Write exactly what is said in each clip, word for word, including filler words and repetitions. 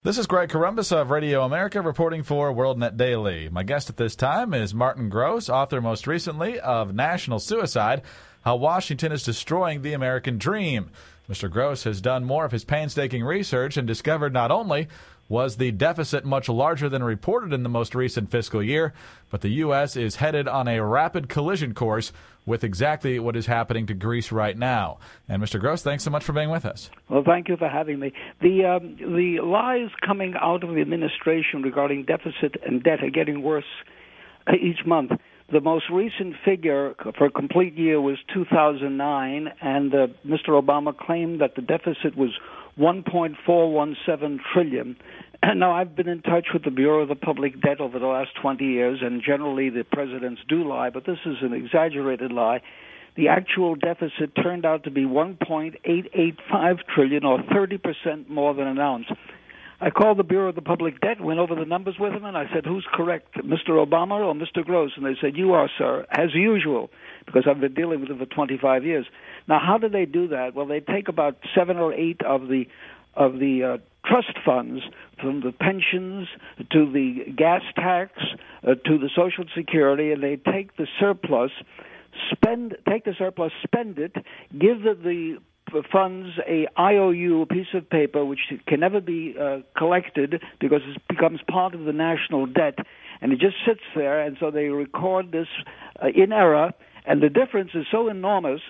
This is Greg Corombos of Radio America reporting for WorldNet Daily. My guest at this time is Martin Gross, author most recently of National Suicide, How Washington is Destroying the American Dream. Mister Gross has done more of his painstaking research and discovered not only was the deficit much larger than reported in the most recent fiscal year, but the U S is headed on a rapid collision course with exactly what is happening to Greece right now. And Mister Gross, thanks so much for being with us. Well, thank you for having me. The um, the lies coming out of the administration regarding deficit and debt are getting worse each month. The most recent figure for a complete year was two thousand nine, and uh, Mister Obama claimed that the deficit was one point four one seven trillion. And now, I've been in touch with the Bureau of the Public Debt over the last twenty years, and generally the presidents do lie, but this is an exaggerated lie. The actual deficit turned out to be one point eight eight five trillion, or thirty percent more than announced. I called the Bureau of the Public Debt, went over the numbers with them, and I said, who's correct, Mister Obama or Mister Gross? And they said, you are, sir, as usual, because I've been dealing with them for twenty-five years. Now, how do they do that? Well, they take about seven or eight of the of the uh, trust funds, from the pensions to the gas tax uh, to the Social Security, and they take the surplus, spend, take the surplus, spend it, give the, the funds a I O U, a piece of paper which can never be uh, collected because it becomes part of the national debt, and it just sits there, and so they record this uh, in error, and the difference is so enormous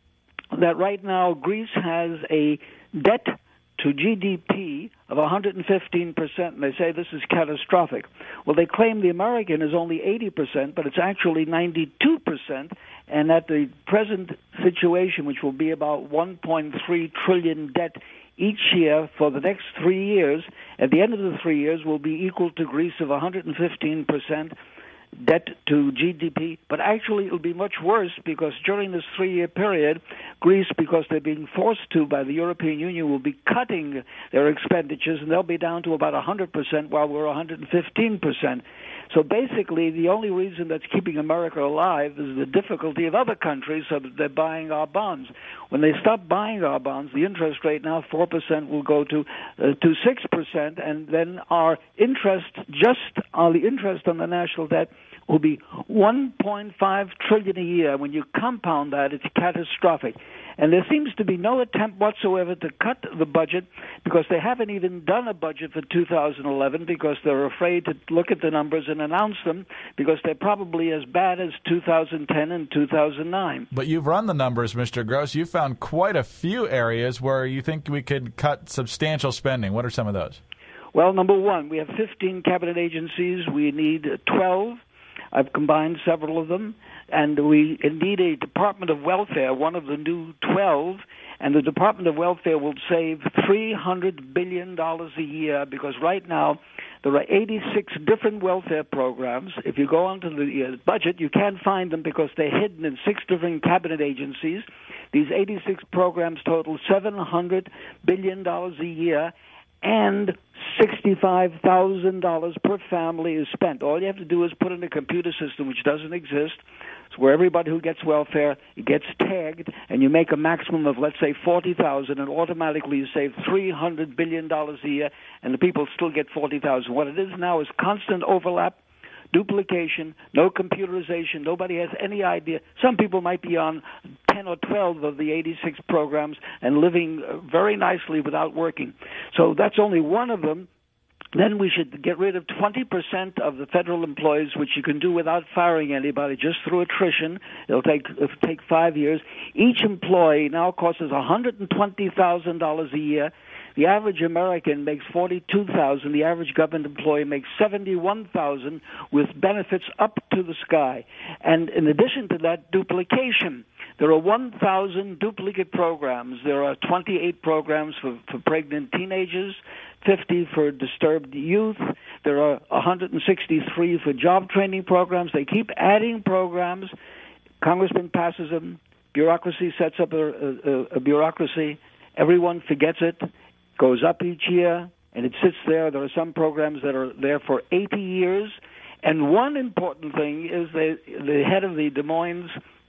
that right now Greece has a debt to G D P of one hundred fifteen percent, and they say this is catastrophic. Well, they claim the American is only eighty percent, but it's actually ninety-two percent, and at the present situation, which will be about one point three trillion debt each year for the next three years, at the end of the three years will be equal to Greece of one hundred fifteen percent debt to G D P, but actually it will be much worse because during this three-year period, Greece, because they're being forced to by the European Union, will be cutting their expenditures, and they'll be down to about one hundred percent while we're one hundred fifteen percent. So basically, the only reason that's keeping America alive is the difficulty of other countries, so that they're buying our bonds. When they stop buying our bonds, the interest rate now, four percent, will go to uh, to six percent, and then our interest, just on the interest on the national debt, will be one point five trillion dollars a year. When you compound that, it's catastrophic. And there seems to be no attempt whatsoever to cut the budget, because they haven't even done a budget for two thousand eleven because they're afraid to look at the numbers and announce them, because they're probably as bad as two thousand ten and two thousand nine. But you've run the numbers, Mister Gross. You found quite a few areas where you think we could cut substantial spending. What are some of those? Well, number one, we have fifteen cabinet agencies. We need twelve. I've combined several of them, and we need a Department of Welfare, one of the new twelve, and the Department of Welfare will save three hundred billion dollars a year, because right now there are eighty-six different welfare programs. If you go onto the uh, budget, you can't find them because they're hidden in six different cabinet agencies. These eighty-six programs total seven hundred billion dollars a year, and sixty-five thousand dollars per family is spent. All you have to do is put in a computer system which doesn't exist. It's where everybody who gets welfare gets tagged, and you make a maximum of, let's say, forty thousand dollars, and automatically you save three hundred billion dollars a year, and the people still get forty thousand dollars. What it is now is constant overlap, duplication, no computerization. Nobody has any idea. Some people might be on ten or twelve of the eighty-six programs and living very nicely without working. So that's only one of them. Then we should get rid of twenty percent of the federal employees, which you can do without firing anybody, just through attrition. It'll take it'll take five years. Each employee now costs us one hundred twenty thousand dollars a year. The average American makes forty-two thousand dollars. The average government employee makes seventy-one thousand dollars, with benefits up to the sky. And in addition to that, duplication. There are one thousand duplicate programs. There are twenty-eight programs for, for pregnant teenagers, fifty for disturbed youth. There are one hundred sixty-three for job training programs. They keep adding programs. Congressman passes them. Bureaucracy sets up a, a, a bureaucracy. Everyone forgets it. Goes up each year, and it sits there. There are some programs that are there for eighty years. And one important thing is that the head of the Des Moines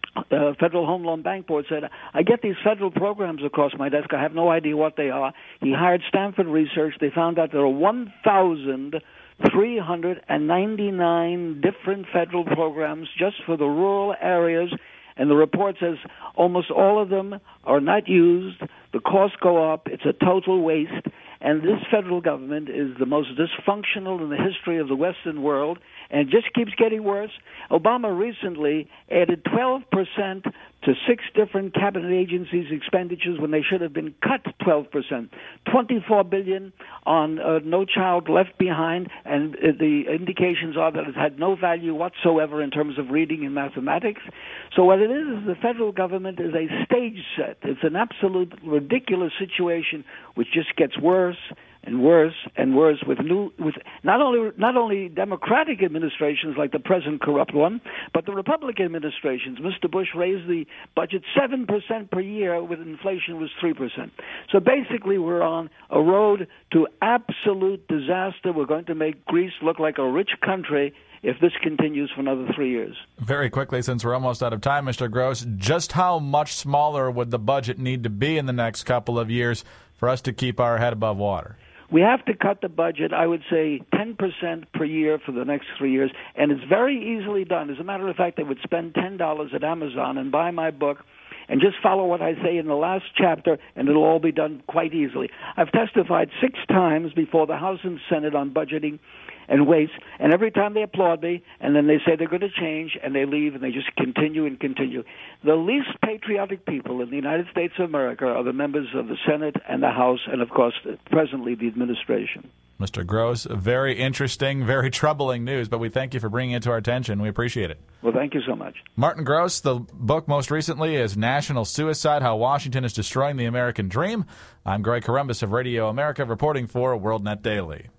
uh, Federal Home Loan Bank Board said, I get these federal programs across my desk. I have no idea what they are. He hired Stanford Research. They found out there are one thousand three hundred ninety-nine different federal programs just for the rural areas. And the report says almost all of them are not used. The costs go up. It's a total waste. And this federal government is the most dysfunctional in the history of the Western world, and it just keeps getting worse. Obama recently added twelve percent to six different cabinet agencies' expenditures when they should have been cut twelve percent. twenty-four billion dollars on uh, No Child Left Behind, and uh, the indications are that it had no value whatsoever in terms of reading and mathematics. So what it is is the federal government is a stage set. It's an absolute ridiculous situation which just gets worse and worse and worse with new with not only not only Democratic administrations like the present corrupt one, but the Republican administrations. Mister Bush raised the budget seven percent per year with inflation was three percent. So basically we're on a road to absolute disaster. We're going to make Greece look like a rich country if this continues for another three years. Very quickly, since we're almost out of time, Mister Gross, just how much smaller would the budget need to be in the next couple of years for us to keep our head above water? We have to cut the budget, I would say, ten percent per year for the next three years, and it's very easily done. As a matter of fact, they would spend ten dollars at Amazon and buy my book and just follow what I say in the last chapter, and it'll all be done quite easily. I've testified six times before the House and Senate on budgeting and waste, and every time they applaud me, and then they say they're going to change, and they leave, and they just continue and continue. The least patriotic people in the United States of America are the members of the Senate and the House, and, of course, presently the administration. Mister Gross, very interesting, very troubling news, but we thank you for bringing it to our attention. We appreciate it. Well, thank you so much. Martin Gross, the book most recently is National Suicide, How Washington is Destroying the American Dream. I'm Greg Corombos of Radio America, reporting for WorldNet Daily.